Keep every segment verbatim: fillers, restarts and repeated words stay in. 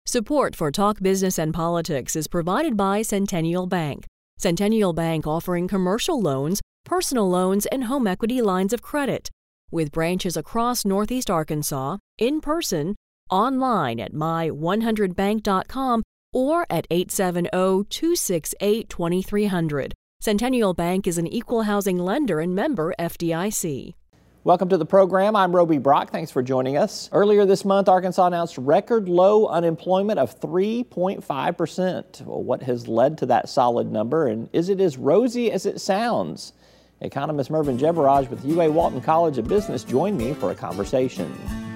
Support for Talk Business and Politics is provided by Centennial Bank. Centennial Bank offering commercial loans, personal loans, and home equity lines of credit. With branches across Northeast Arkansas, in person, online at my one hundred bank dot com or at eight seven zero, two six eight, two three zero zero. Centennial Bank is an equal housing lender and member F D I C. Welcome to the program. I'm Roby Brock. Thanks for joining us. Earlier this month, Arkansas announced record low unemployment of three point five percent. Well, what has led to that solid number, and is it as rosy as it sounds? Economist Mervin Jebaraj with U A Walton College of Business joined me for a conversation.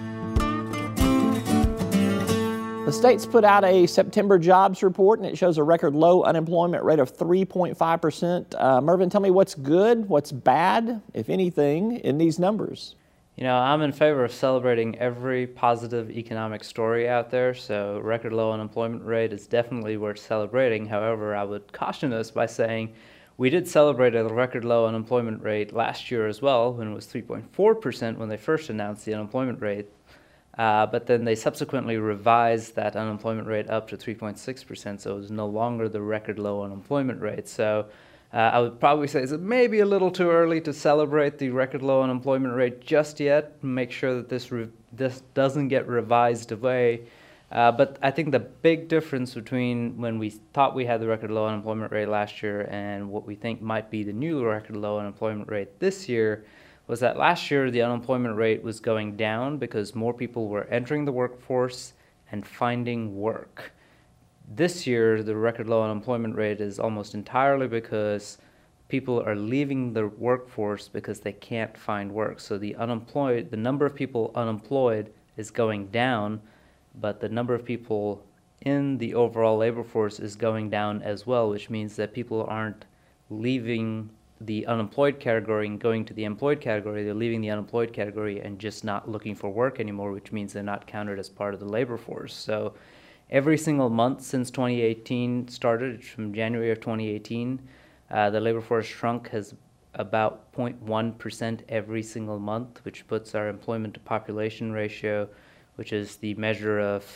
The state's put out a September jobs report, and it shows a record low unemployment rate of three point five percent. Uh, Mervin, tell me what's good, what's bad, if anything, in these numbers. You know, I'm in favor of celebrating every positive economic story out there, so record low unemployment rate is definitely worth celebrating. However, I would caution us by saying we did celebrate a record low unemployment rate last year as well, when it was three point four percent when they first announced the unemployment rate. Uh, but then they subsequently revised that unemployment rate up to three point six percent, so it was no longer the record low unemployment rate. So uh, I would probably say it's maybe a little too early to celebrate the record low unemployment rate just yet. Make sure that this re- this doesn't get revised away. Uh, but I think the big difference between when we thought we had the record low unemployment rate last year and what we think might be the new record low unemployment rate this year was that last year the unemployment rate was going down because more people were entering the workforce and finding work. This year, the record low unemployment rate is almost entirely because people are leaving the workforce because they can't find work. So the unemployed, the number of people unemployed is going down, but the number of people in the overall labor force is going down as well, which means that people aren't leaving the unemployed category and going to the employed category. They're leaving the unemployed category and just not looking for work anymore, which means they're not counted as part of the labor force. So every single month since twenty eighteen started, from January of twenty eighteen, uh, the labor force shrunk has about zero point one percent every single month, which puts our employment to population ratio, which is the measure of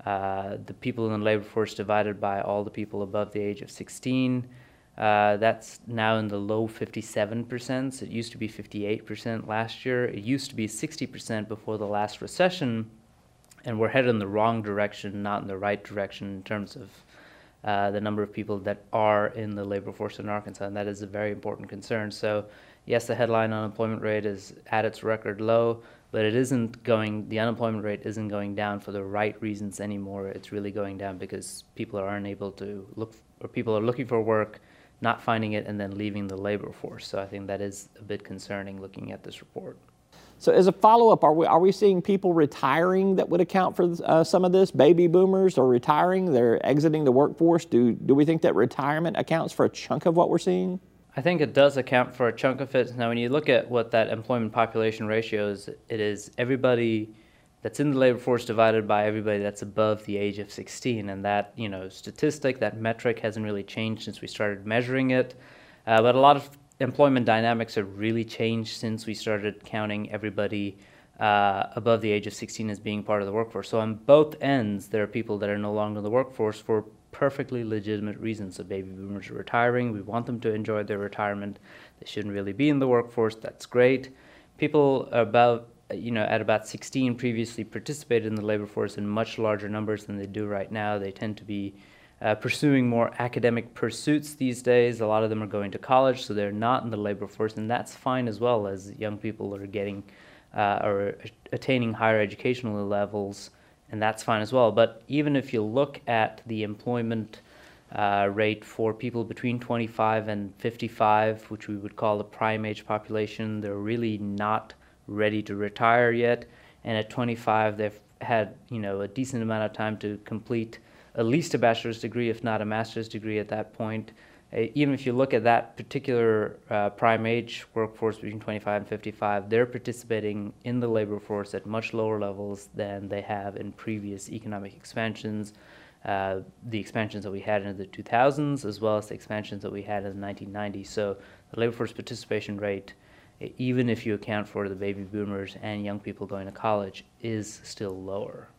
uh, the people in the labor force divided by all the people above the age of sixteen. Uh, that's now in the low fifty-seven percent. It used to be fifty-eight percent last year. It used to be sixty percent before the last recession, and we're headed in the wrong direction, not in the right direction in terms of uh, the number of people that are in the labor force in Arkansas, and that is a very important concern. So yes, the headline unemployment rate is at its record low, but it isn't going, the unemployment rate isn't going down for the right reasons anymore. It's really going down because people are unable to look, or people are looking for work, not finding it, and then leaving the labor force. So I think that is a bit concerning looking at this report. So as a follow-up, are we, are we seeing people retiring that would account for uh, some of this? Baby boomers are retiring, they're exiting the workforce. Do, do we think that retirement accounts for a chunk of what we're seeing? I think it does account for a chunk of it. Now, when you look at what that employment population ratio is, it is everybody that's in the labor force divided by everybody that's above the age of sixteen. And that, you know, statistic, that metric hasn't really changed since we started measuring it. Uh, but a lot of employment dynamics have really changed since we started counting everybody uh, above the age of sixteen as being part of the workforce. So on both ends, there are people that are no longer in the workforce for perfectly legitimate reasons. So baby boomers are retiring. We want them to enjoy their retirement. They shouldn't really be in the workforce. That's great. People about you know, at about sixteen previously participated in the labor force in much larger numbers than they do right now. They tend to be uh, pursuing more academic pursuits these days. A lot of them are going to college, so they're not in the labor force, and that's fine as well, as young people are getting uh, or attaining higher educational levels, and that's fine as well. But even if you look at the employment uh, rate for people between twenty-five and fifty-five, which we would call the prime age population, they're really not ready to retire yet, and at twenty-five they've had you know a decent amount of time to complete at least a bachelor's degree, if not a master's degree at that point. Uh, even if you look at that particular uh, prime age workforce between twenty-five and fifty-five, they're participating in the labor force at much lower levels than they have in previous economic expansions, uh, the expansions that we had in the two thousands, as well as the expansions that we had in the nineteen nineties. So the labor force participation rate, even if you account for the baby boomers and young people going to college, is still lower.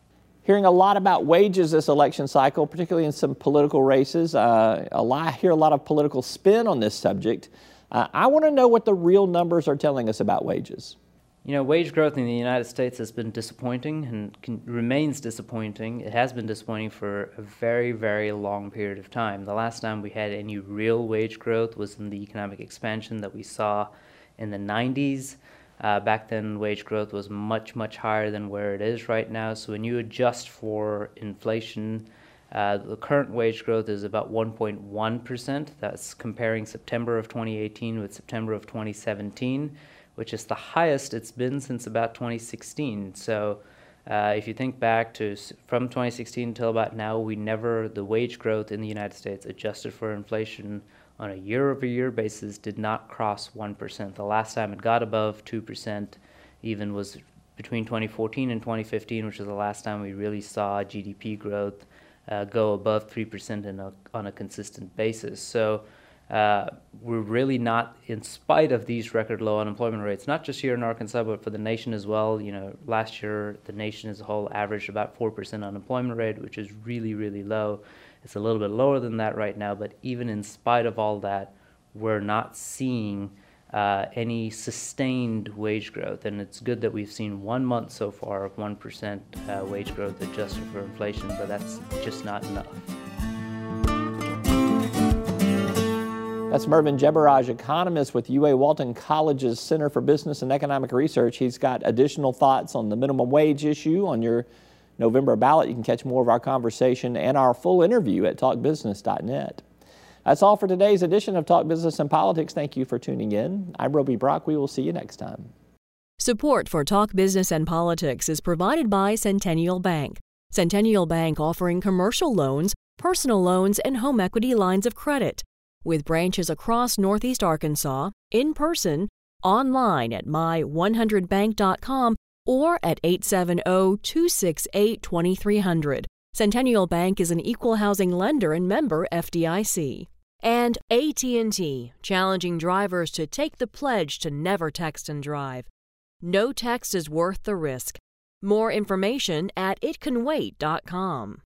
Hearing a lot about wages this election cycle, particularly in some political races. Uh, a lot, I hear a lot of political spin on this subject. Uh, I want to know what the real numbers are telling us about wages. You know, wage growth in the United States has been disappointing and can, remains disappointing. It has been disappointing for a very, very long period of time. The last time we had any real wage growth was in the economic expansion that we saw in the nineties. Uh, back then, wage growth was much, much higher than where it is right now. So when you adjust for inflation, uh, the current wage growth is about one point one percent. That's comparing September of twenty eighteen with September of twenty seventeen, which is the highest it's been since about twenty sixteen. So uh, if you think back to from twenty sixteen until about now, we never, the wage growth in the United States adjusted for inflation on a year-over-year basis did not cross one percent. The last time it got above two percent even was between twenty fourteen and twenty fifteen, which was the last time we really saw G D P growth uh, go above three percent in a, on a consistent basis. So uh, we're really not, in spite of these record low unemployment rates, not just here in Arkansas, but for the nation as well. You know, last year, the nation as a whole averaged about four percent unemployment rate, which is really, really low. It's a little bit lower than that right now, but even in spite of all that, we're not seeing uh, any sustained wage growth. And it's good that we've seen one month so far of one percent uh, wage growth adjusted for inflation, but that's just not enough. That's Mervin Jebaraj, economist with U A Walton College's Center for Business and Economic Research. He's got additional thoughts on the minimum wage issue on your November ballot. You can catch more of our conversation and our full interview at talk business dot net. That's all for today's edition of Talk Business and Politics. Thank you for tuning in. I'm Roby Brock. We will see you next time. Support for Talk Business and Politics is provided by Centennial Bank. Centennial Bank offering commercial loans, personal loans, and home equity lines of credit. With branches across Northeast Arkansas, in person, online at my one hundred bank dot com, or at eight seven zero, two six eight, two three zero zero. Centennial Bank is an equal housing lender and member F D I C. And A T and T, challenging drivers to take the pledge to never text and drive. No text is worth the risk. More information at it can wait dot com.